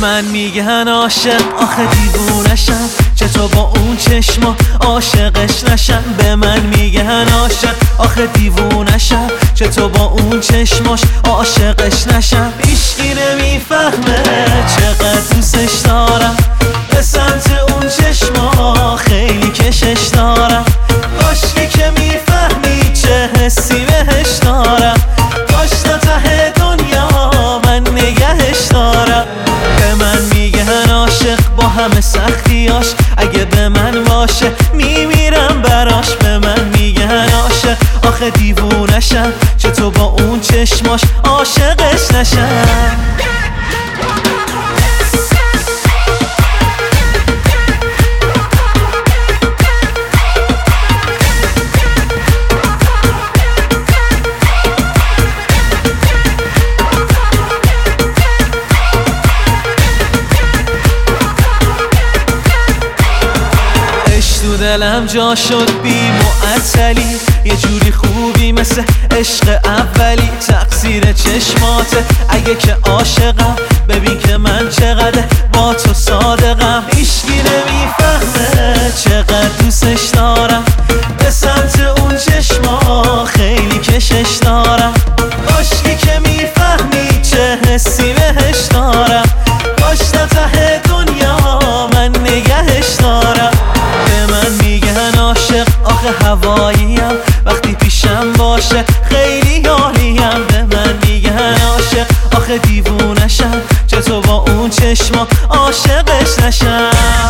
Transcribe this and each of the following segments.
من میگن عاشق آخه دیوونشم، چطور با اون چشما عاشقش نشم. به من میگن عاشق آخه دیوونشم، چطور با اون چشماش عاشقش نشم. هیچکی نمیفهمه چقدر دوستش دارم، به سمت اون چشما خیلی کشش دارم. کاشکی که میفهمی چه حسی بهش دارم، کاش تا ته دنیا من نگهش دارم. به من میگن عاشق با همه سختیاش، اگه به من باشه میمیرم براش. به من میگن عاشق آخه دیوونشم، چطور با اون چشماش عاشقش نشم. تو دلم جا شد بی معطلی، یه جوری خوبی مثل عشق اولی. تقصیر چشماته اگه که عاشقم، ببین که من چقدر با تو صادقم. هیچکی نمیفهمه چقدر دوستش دارم، به سمت اون چشما خیلی کشش دارم. کاشکی که میفهمی چه حسی بهش دارم، کاش تا ته دنیا من نگهش دارم. آخه هواییم وقتی پیشم باشه خیلی عالیم. به من میگن عاشق آخه دیوونشم، چطور با اون چشما عاشقش نشم.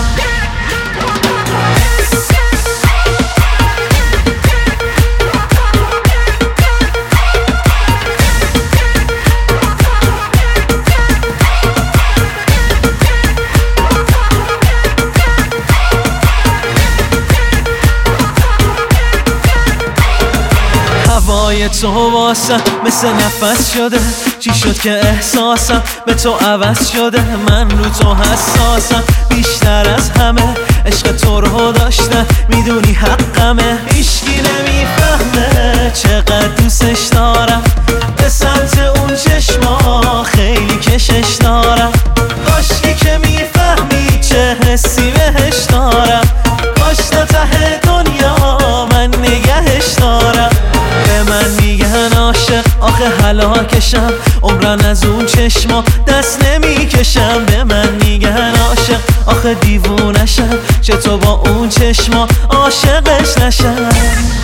هوای تو واسم مثل نفس شده، چی شد که احساسم به تو عوض شده. من رو تو حساسم بیشتر از همه، عشق تو رو داشتم میدونی حقمه. هیچکی نمیفهمه چقدر دوستش دارم، به سمت اون چشما خیلی کشش دارم. کاشکی که میفهمی چه حسی بهش دارم، کاش تا ته دنیا من نگهش دارم. به من میگن عاشق آخه هلاکشم، عمرن از اون چشما دست نمیکشم. به من میگن عاشق آخه دیوونشم، چطور با اون چشما عاشقش نشم.